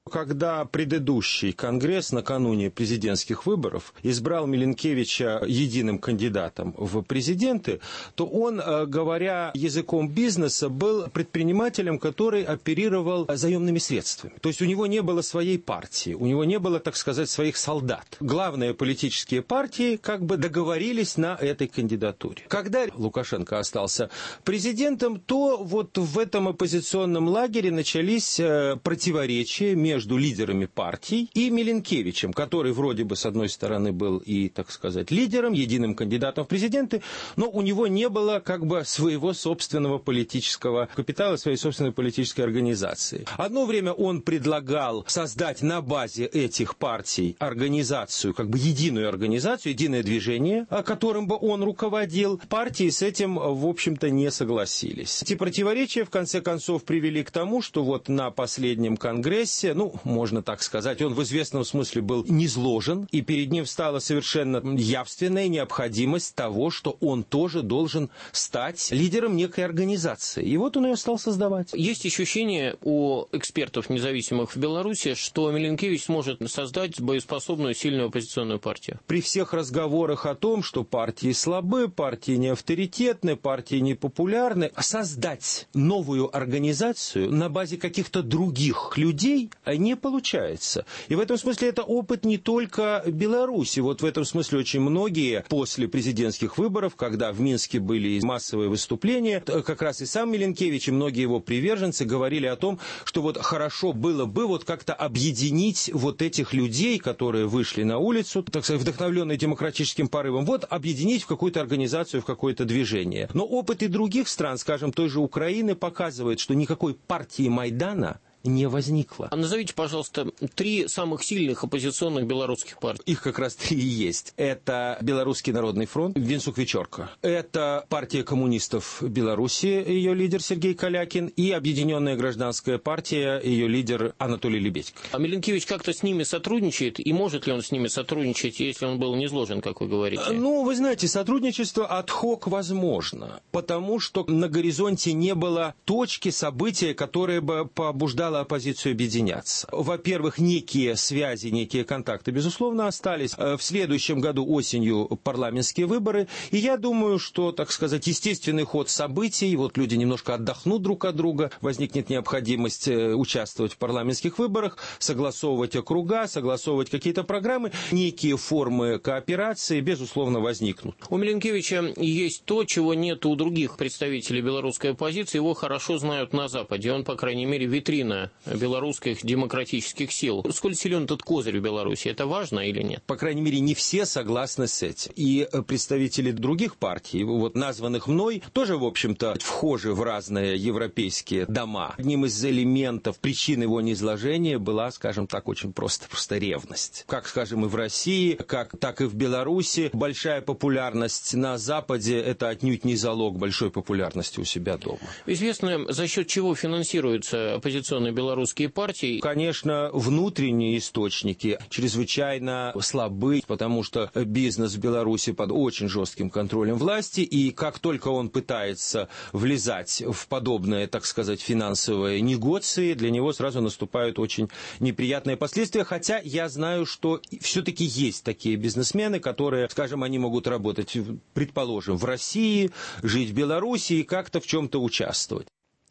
Когда предыдущий Конгресс накануне президентских выборов избрал Миленкевича единым кандидатом в президенты, то он, говоря языком бизнеса, был предпринимателем, который оперировал заемными средствами. То есть у него не было своей партии, у него не было, так сказать, своих солдат. Главные политические партии как бы договорились на этой кандидатуре. Когда Лукашенко остался президентом, то вот в этом оппозиционном лагере начались противоречия между между лидерами партий и Миленкевичем, который вроде бы, с одной стороны, был и, так сказать, лидером, единым кандидатом в президенты, но у него не было как бы своего собственного политического капитала, своей собственной политической организации. Одно время он предлагал создать на базе этих партий организацию, как бы единую организацию, единое движение, которым бы он руководил. Партии с этим, в общем-то, не согласились. Эти противоречия, в конце концов, привели к тому, что вот на последнем конгрессе, ну, можно так сказать, он в известном смысле был низложен, и перед ним стала совершенно явственная необходимость того, что он тоже должен стать лидером некой организации. И вот он ее стал создавать. Есть ощущение у экспертов независимых в Беларуси, что Миленкевич сможет создать боеспособную, сильную оппозиционную партию. При всех разговорах о том, что партии слабы, партии не авторитетны, партии не популярны, создать новую организацию на базе каких-то других людей не получается. И в этом смысле это опыт не только Беларуси. Вот в этом смысле очень многие после президентских выборов, когда в Минске были массовые выступления, как раз и сам Миленкевич и многие его приверженцы говорили о том, что вот хорошо было бы вот как-то объединить вот этих людей, которые вышли на улицу, так сказать, вдохновленные демократическим порывом, вот объединить в какую-то организацию, в какое-то движение. Но опыт и других стран, скажем, той же Украины, показывает, что никакой партии Майдана не возникло. А назовите, пожалуйста, три самых сильных оппозиционных белорусских партий. Их как раз три и есть. Это Белорусский народный фронт, Винсук Вечорка. Это партия коммунистов Беларуси, ее лидер Сергей Калякин, и Объединенная гражданская партия, ее лидер Анатолий Лебедько. А Миленкевич как-то с ними сотрудничает? И может ли он с ними сотрудничать, если он был низложен, как вы говорите? Ну, вы знаете, сотрудничество ад-хок возможно, потому что на горизонте не было точки события, которая бы побуждала оппозицию объединяться. Во-первых, некие связи, некие контакты, безусловно, остались. В следующем году осенью парламентские выборы. И я думаю, что, так сказать, естественный ход событий, вот люди немножко отдохнут друг от друга, возникнет необходимость участвовать в парламентских выборах, согласовывать округа, согласовывать какие-то программы, некие формы кооперации, безусловно, возникнут. У Миленкевича есть то, чего нет у других представителей белорусской оппозиции. Его хорошо знают на Западе. Он, по крайней мере, витрина белорусских демократических сил. Сколь силен этот козырь в Беларуси? Это важно или нет? По крайней мере, не все согласны с этим. И представители других партий, вот названных мной, тоже, в общем-то, вхожи в разные европейские дома. Одним из элементов, причин его низложения была, скажем так, очень просто, просто ревность. Как, скажем, и в России, как, так и в Беларуси. Большая популярность на Западе – это отнюдь не залог большой популярности у себя дома. Известно, за счет чего финансируется оппозиционная белорусские партии? Конечно, внутренние источники чрезвычайно слабы, потому что бизнес в Беларуси под очень жестким контролем власти, и как только он пытается влезать в подобные, так сказать, финансовые негоции, для него сразу наступают очень неприятные последствия, хотя я знаю, что все-таки есть такие бизнесмены, которые, скажем, они могут работать, предположим, в России, жить в Беларуси и как-то в чем-то участвовать.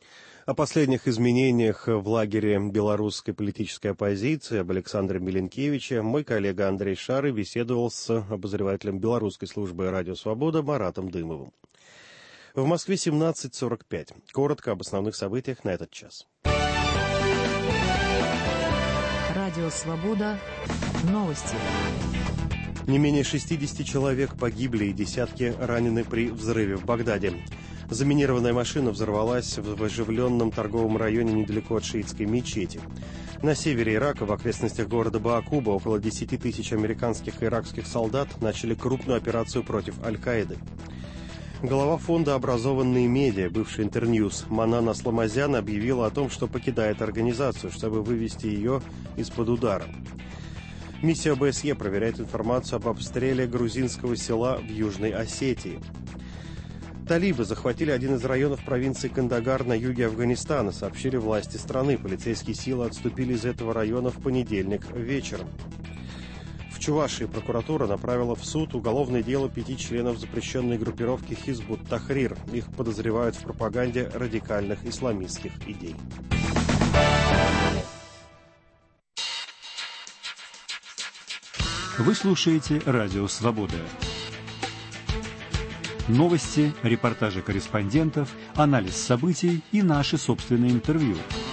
О последних изменениях в лагере белорусской политической оппозиции, об Александре Миленкевиче, мой коллега Андрей Шары беседовал с обозревателем белорусской службы «Радио Свобода» Маратом Дымовым. В Москве семнадцать сорок пять. Коротко об основных событиях на этот час. Радио Свобода. Новости. Не менее шестьдесят человек погибли и десятки ранены при взрыве в Багдаде. Заминированная машина взорвалась в оживленном торговом районе недалеко от шиитской мечети. На севере Ирака, в окрестностях города Баакуба, около десяти тысяч американских и иракских солдат начали крупную операцию против Аль-Каиды. Глава фонда «Образованные медиа», бывший Интерньюз, Манан Асламазян объявила о том, что покидает организацию, чтобы вывести ее из-под удара. Миссия ОБСЕ проверяет информацию об обстреле грузинского села в Южной Осетии. Талибы захватили один из районов провинции Кандагар на юге Афганистана, сообщили власти страны. Полицейские силы отступили из этого района в понедельник вечером. В Чувашии прокуратура направила в суд уголовное дело пяти членов запрещенной группировки Хизбут Тахрир. Их подозревают в пропаганде радикальных исламистских идей. Вы слушаете «Радио Свобода». Новости, репортажи корреспондентов, анализ событий и наши собственные интервью.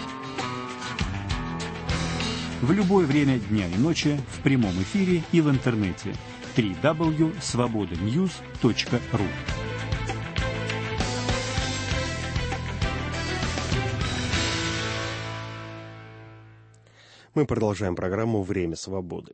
В любое время дня и ночи в прямом эфире и в интернете. дабл ю дабл ю дабл ю точка свобода ньюс точка ру. Мы продолжаем программу «Время свободы».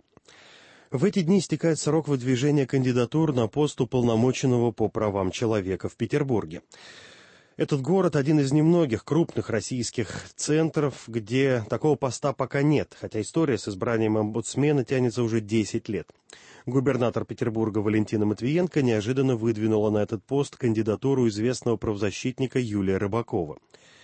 В эти дни истекает срок выдвижения кандидатур на пост уполномоченного по правам человека в Петербурге. Этот город – один из немногих крупных российских центров, где такого поста пока нет, хотя история с избранием омбудсмена тянется уже десять лет. Губернатор Петербурга Валентина Матвиенко неожиданно выдвинула на этот пост кандидатуру известного правозащитника Юлия Рыбакова.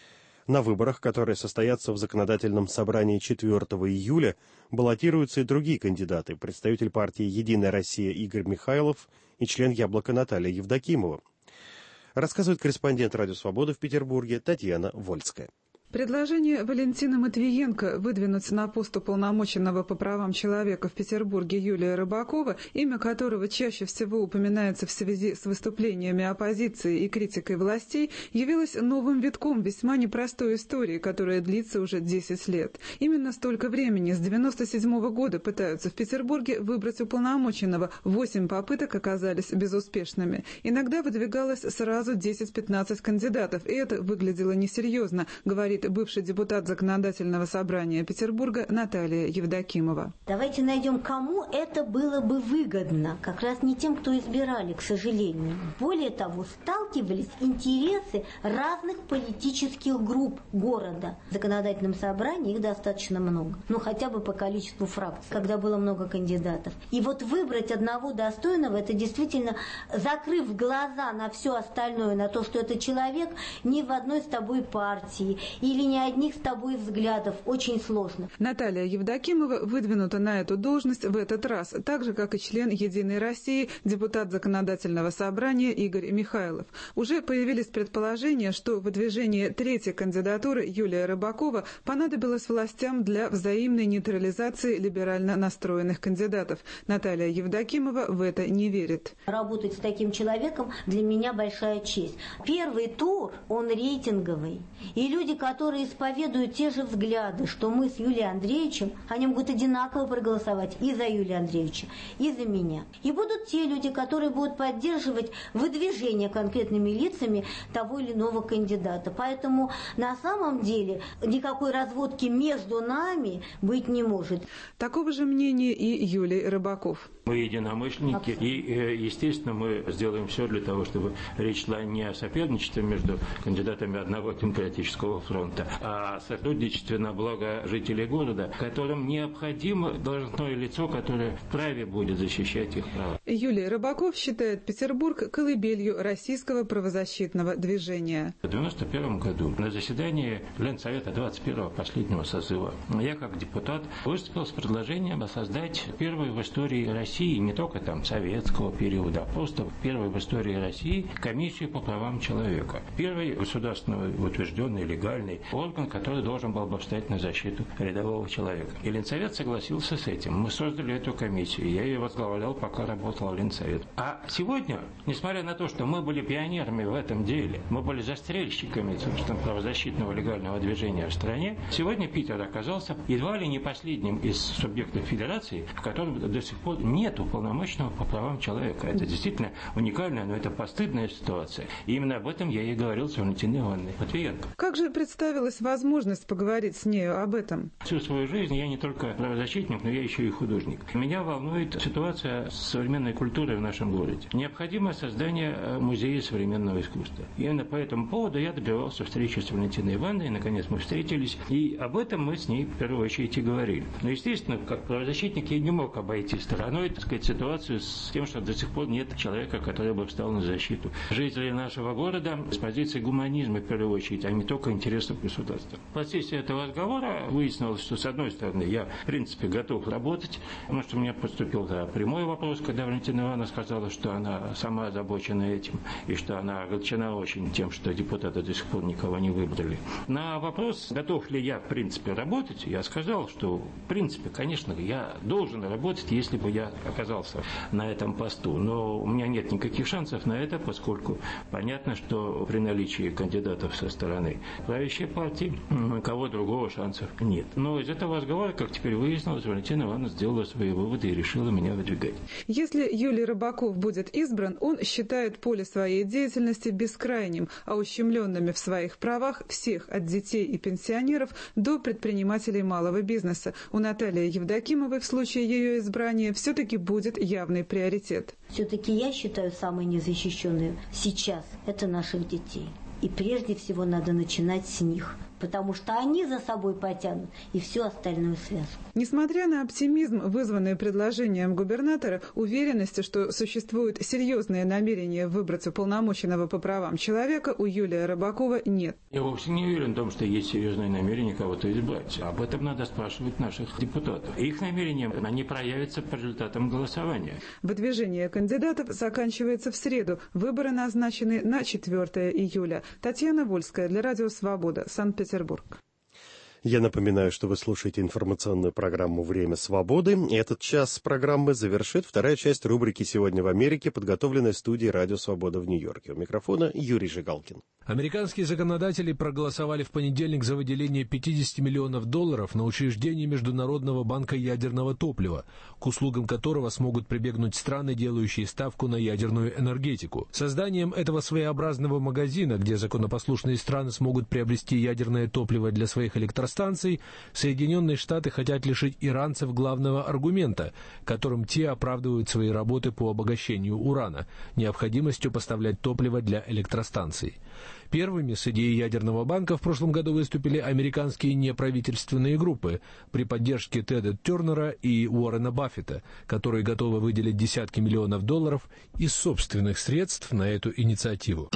На выборах, которые состоятся в законодательном собрании четвёртого июля, баллотируются и другие кандидаты: представитель партии «Единая Россия» Игорь Михайлов и член «Яблока» Наталья Евдокимова. Рассказывает корреспондент «Радио Свобода» в Петербурге Татьяна Вольская. Предложение Валентины Матвиенко выдвинуть на пост уполномоченного по правам человека в Петербурге Юлия Рыбакова, имя которого чаще всего упоминается в связи с выступлениями оппозиции и критикой властей, явилось новым витком весьма непростой истории, которая длится уже десять лет. Именно столько времени, с девяносто седьмого года, пытаются в Петербурге выбрать уполномоченного. Восемь попыток оказались безуспешными. Иногда выдвигалось сразу десять-пятнадцать кандидатов, и это выглядело несерьезно, говорит бывший депутат Законодательного собрания Петербурга Наталья Евдокимова. Давайте найдем, кому это было бы выгодно. Как раз не тем, кто избирали, к сожалению. Более того, сталкивались интересы разных политических групп города. В Законодательном собрании их достаточно много. Ну, хотя бы по количеству фракций, когда было много кандидатов. И вот выбрать одного достойного, это действительно, закрыв глаза на все остальное, на то, что это человек не в одной с тобой партии, или ни одних с тобой взглядов. Очень сложно. Наталья Евдокимова выдвинута на эту должность в этот раз, так же, как и член «Единой России», депутат Законодательного собрания Игорь Михайлов. Уже появились предположения, что выдвижение третьей кандидатуры Юлия Рыбакова понадобилось властям для взаимной нейтрализации либерально настроенных кандидатов. Наталья Евдокимова в это не верит. Работать с таким человеком для меня большая честь. Первый тур, он рейтинговый. И люди, которые которые исповедуют те же взгляды, что мы с Юлием Андреевичем, они могут одинаково проголосовать и за Юлия Андреевича, и за меня. И будут те люди, которые будут поддерживать выдвижение конкретными лицами того или иного кандидата. Поэтому на самом деле никакой разводки между нами быть не может. Такого же мнения и Юлий Рыбаков. Мы единомышленники, и, естественно, мы сделаем все для того, чтобы речь шла не о соперничестве между кандидатами одного демократического фронта, а о сотрудничестве на благо жителей города, которым необходимо должностное лицо, которое вправе будет защищать их права. Юлий Рыбаков считает Петербург колыбелью российского правозащитного движения. В девяносто первом году на заседании Ленсовета двадцать первого последнего созыва я, как депутат, выступил с предложением создать первую в истории России, не только там советского периода, а просто первую в истории России комиссию по правам человека. Первый государственно утвержденный легальный орган, который должен был бы встать на защиту рядового человека. И Ленсовет согласился с этим. Мы создали эту комиссию. Я ее возглавлял, пока работал Ленсовет. А сегодня, несмотря на то, что мы были пионерами в этом деле, мы были застрельщиками, собственно, правозащитного легального движения в стране, сегодня Питер оказался едва ли не последним из субъектов федерации, в котором до сих пор нет уполномоченного по правам человека. Это действительно уникальная, но это постыдная ситуация. И именно об этом я и говорил с Валентиной Ивановной Матвиенко. Как же представилась возможность поговорить с нею об этом? Всю свою жизнь я не только правозащитник, но я еще и художник. Меня волнует ситуация с современной культурой в нашем городе. Необходимо создание музея современного искусства. И именно по этому поводу я добивался встречи с Валентиной Ивановной. Наконец мы встретились. И об этом мы с ней в первую очередь и говорили. Но, естественно, как правозащитник я не мог обойти стороной так сказать, ситуацию с тем, что до сих пор нет человека, который бы встал на защиту жителей нашего города с позиции гуманизма, в первую очередь, а не только интересов государства. В процессе этого разговора выяснилось, что, с одной стороны, я, в принципе, готов работать, потому что у меня поступил да, прямой вопрос, когда Валентина Ивановна сказала, что она сама озабочена этим, и что она огорчена очень тем, что депутаты до сих пор никого не выбрали. На вопрос, готов ли я, в принципе, работать, я сказал, что, в принципе, конечно, я должен работать, если бы я оказался на этом посту. Но у меня нет никаких шансов на это, поскольку понятно, что при наличии кандидатов со стороны правящей партии у кого другого шансов нет. Но из этого разговора, как теперь выяснилось, Валентина Ивановна сделала свои выводы и решила меня выдвигать. Если Юлий Рыбаков будет избран, он считает поле своей деятельности бескрайним, а ущемленными в своих правах всех от детей и пенсионеров до предпринимателей малого бизнеса. У Натальи Евдокимовой в случае ее избрания все-таки будет явный приоритет. Все-таки я считаю, самые незащищенные сейчас – это наших детей. И прежде всего надо начинать с них, потому что они за собой потянут и всю остальную связку. Несмотря на оптимизм, вызванный предложением губернатора, уверенности, что существуют серьезные намерения выбрать уполномоченного по правам человека, у Юлия Рыбакова нет. Я вовсе не уверен в том, что есть серьезные намерения кого-то избрать. Об этом надо спрашивать наших депутатов. Их намерения, они проявятся по результатам голосования. Выдвижение кандидатов заканчивается в среду. Выборы назначены на четвёртое июля. Татьяна Вольская для Радио Свобода, Санкт-Петербург. Я напоминаю, что вы слушаете информационную программу «Время свободы». И этот час программы завершит вторая часть рубрики «Сегодня в Америке», подготовленной студией «Радио Свобода» в Нью-Йорке. У микрофона Юрий Жигалкин. Американские законодатели проголосовали в понедельник за выделение пятьдесят миллионов долларов на учреждение Международного банка ядерного топлива, к услугам которого смогут прибегнуть страны, делающие ставку на ядерную энергетику. Созданием этого своеобразного магазина, где законопослушные страны смогут приобрести ядерное топливо для своих электростанций, Соединенные Штаты хотят лишить иранцев главного аргумента, которым те оправдывают свои работы по обогащению урана, необходимостью поставлять топливо для электростанций. Первыми с идеей ядерного банка в прошлом году выступили американские неправительственные группы при поддержке Теда Тернера и Уоррена Баффета, которые готовы выделить десятки миллионов долларов из собственных средств на эту инициативу.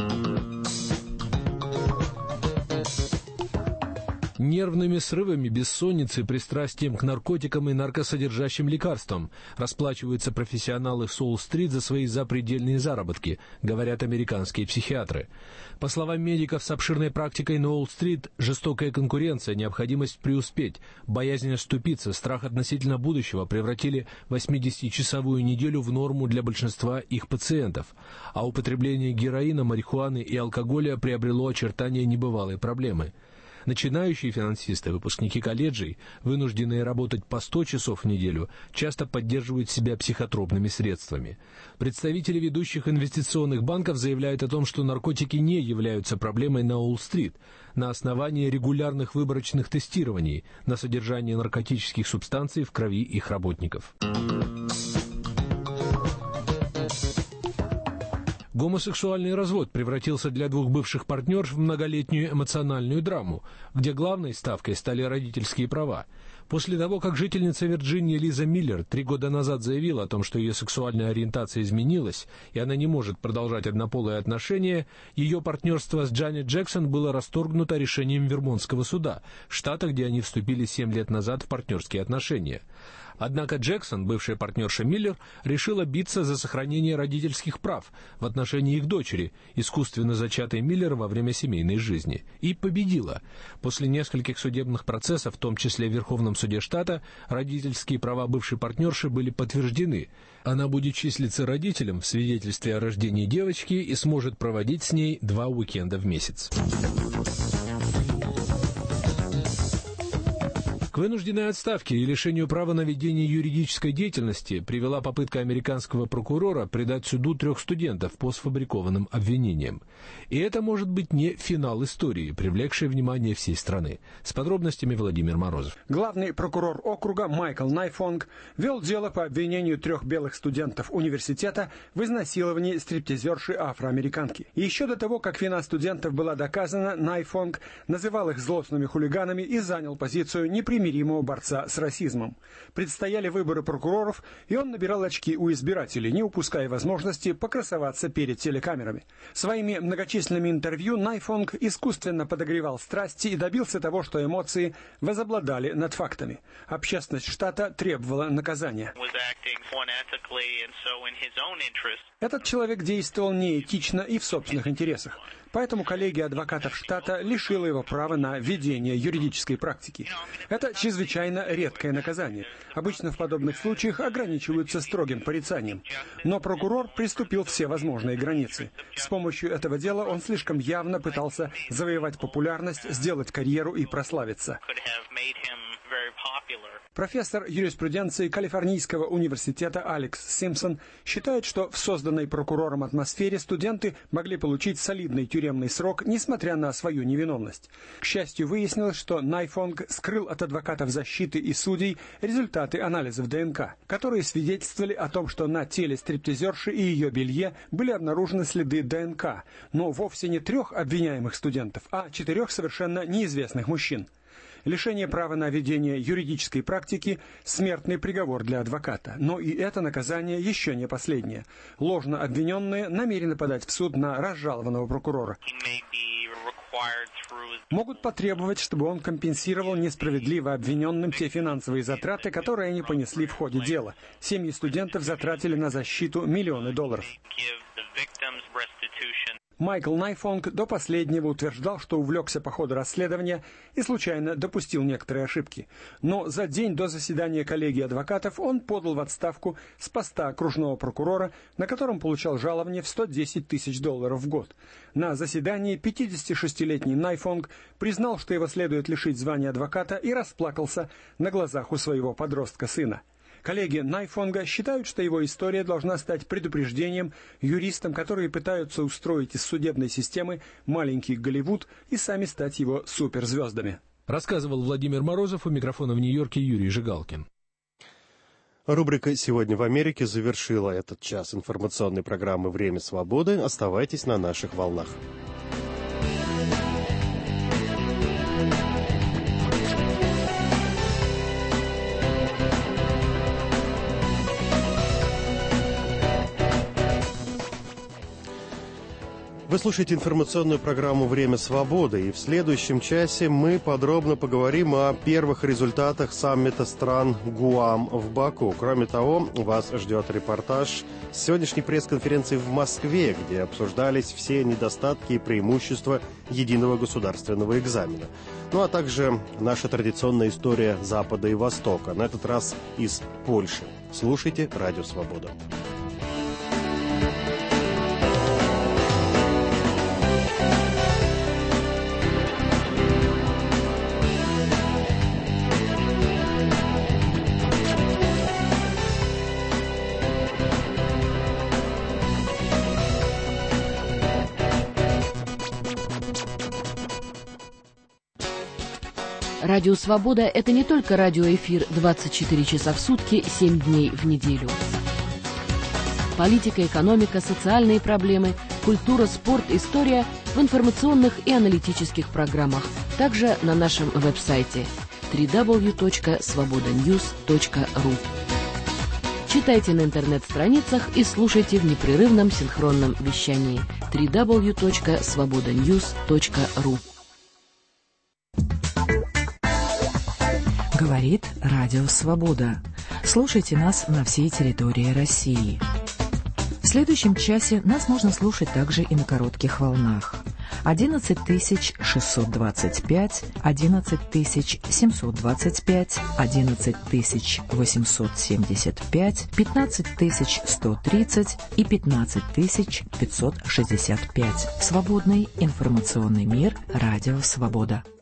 Нервными срывами, бессонницей, пристрастием к наркотикам и наркосодержащим лекарствам расплачиваются профессионалы с Уолл-стрит за свои запредельные заработки, говорят американские психиатры. По словам медиков с обширной практикой на Уолл-стрит, жестокая конкуренция, необходимость преуспеть, боязнь оступиться, страх относительно будущего превратили восьмидесятичасовую неделю в норму для большинства их пациентов, а употребление героина, марихуаны и алкоголя приобрело очертания небывалой проблемы. Начинающие финансисты, выпускники колледжей, вынужденные работать по сто часов в неделю, часто поддерживают себя психотропными средствами. Представители ведущих инвестиционных банков заявляют о том, что наркотики не являются проблемой на Уолл-стрит на основании регулярных выборочных тестирований на содержание наркотических субстанций в крови их работников. Гомосексуальный развод превратился для двух бывших партнерш в многолетнюю эмоциональную драму, где главной ставкой стали родительские права. После того, как жительница Вирджинии Лиза Миллер три года назад заявила о том, что ее сексуальная ориентация изменилась, и она не может продолжать однополые отношения, ее партнерство с Джанет Джексон было расторгнуто решением Вермонтского суда, штата, где они вступили семь лет назад в партнерские отношения. Однако Джексон, бывшая партнерша Миллер, решила биться за сохранение родительских прав в отношении их дочери, искусственно зачатой Миллер во время семейной жизни, и победила. После нескольких судебных процессов, в том числе в Верховном суде штата, родительские права бывшей партнерши были подтверждены. Она будет числиться родителем в свидетельстве о рождении девочки и сможет проводить с ней два уикенда в месяц. К вынужденной отставке и лишению права на ведение юридической деятельности привела попытка американского прокурора предать суду трех студентов по сфабрикованным обвинениям. И это может быть не финал истории, привлекшей внимание всей страны. С подробностями Владимир Морозов. Главный прокурор округа Майкл Найфонг вел дело по обвинению трех белых студентов университета в изнасиловании стриптизерши-афроамериканки. И еще до того, как вина студентов была доказана, Найфонг называл их злостными хулиганами и занял позицию непримиримой непримиримого борца с расизмом. Предстояли выборы прокуроров, и он набирал очки у избирателей, не упуская возможности покрасоваться перед телекамерами. Своими многочисленными интервью Найфонг искусственно подогревал страсти и добился того, что эмоции возобладали над фактами. Общественность штата требовала наказания. Этот человек действовал неэтично и в собственных интересах. Поэтому коллегия адвокатов штата лишила его права на ведение юридической практики. Это чрезвычайно редкое наказание. Обычно в подобных случаях ограничиваются строгим порицанием. Но прокурор приступил все возможные границы. С помощью этого дела он слишком явно пытался завоевать популярность, сделать карьеру и прославиться. Профессор юриспруденции Калифорнийского университета Алекс Симпсон считает, что в созданной прокурором атмосфере студенты могли получить солидный тюремный срок, несмотря на свою невиновность. К счастью, выяснилось, что Найфонг скрыл от адвокатов защиты и судей результаты анализов ДНК, которые свидетельствовали о том, что на теле стриптизерши и ее белье были обнаружены следы ДНК, но вовсе не трех обвиняемых студентов, а четырех совершенно неизвестных мужчин. Лишение права на ведение юридической практики – смертный приговор для адвоката. Но и это наказание еще не последнее. Ложно обвиненные намерены подать в суд на разжалованного прокурора. Могут потребовать, чтобы он компенсировал несправедливо обвиненным те финансовые затраты, которые они понесли в ходе дела. Семьи студентов затратили на защиту миллионы долларов. Майкл Найфонг до последнего утверждал, что увлекся по ходу расследования и случайно допустил некоторые ошибки. Но за день до заседания коллегии адвокатов он подал в отставку с поста окружного прокурора, на котором получал жалование в сто десять тысяч долларов в год. На заседании пятидесятишестилетний Найфонг признал, что его следует лишить звания адвоката, и расплакался на глазах у своего подростка-сына. Коллеги Найфонга считают, что его история должна стать предупреждением юристам, которые пытаются устроить из судебной системы маленький Голливуд и сами стать его суперзвездами. Рассказывал Владимир Морозов, у микрофона в Нью-Йорке Юрий Жигалкин. Рубрика «Сегодня в Америке» завершила этот час информационной программы «Время свободы». Оставайтесь на наших волнах. Вы слушаете информационную программу «Время свободы», и в следующем часе мы подробно поговорим о первых результатах саммита стран ГУАМ в Баку. Кроме того, вас ждет репортаж с сегодняшней пресс-конференции в Москве, где обсуждались все недостатки и преимущества единого государственного экзамена. Ну а также наша традиционная история Запада и Востока, на этот раз из Польши. Слушайте «Радио Свобода». Радио «Свобода» — это не только радиоэфир двадцать четыре часа в сутки, семь дней в неделю. Политика, экономика, социальные проблемы, культура, спорт, история в информационных и аналитических программах. Также на нашем веб-сайте дабл ю дабл ю дабл ю точка свобода ньюс точка ру. Читайте на интернет-страницах и слушайте в непрерывном синхронном вещании дабл ю дабл ю дабл ю точка свобода ньюс точка ру. Говорит Радио Свобода. Слушайте нас на всей территории России. В следующем часе нас можно слушать также и на коротких волнах. одиннадцать тысяч шестьсот двадцать пять, одиннадцать тысяч семьсот двадцать пять, одиннадцать тысяч восемьсот семьдесят пять, пятнадцать тысяч сто тридцать и пятнадцать тысяч пятьсот шестьдесят пять. Свободный информационный мир. Радио Свобода.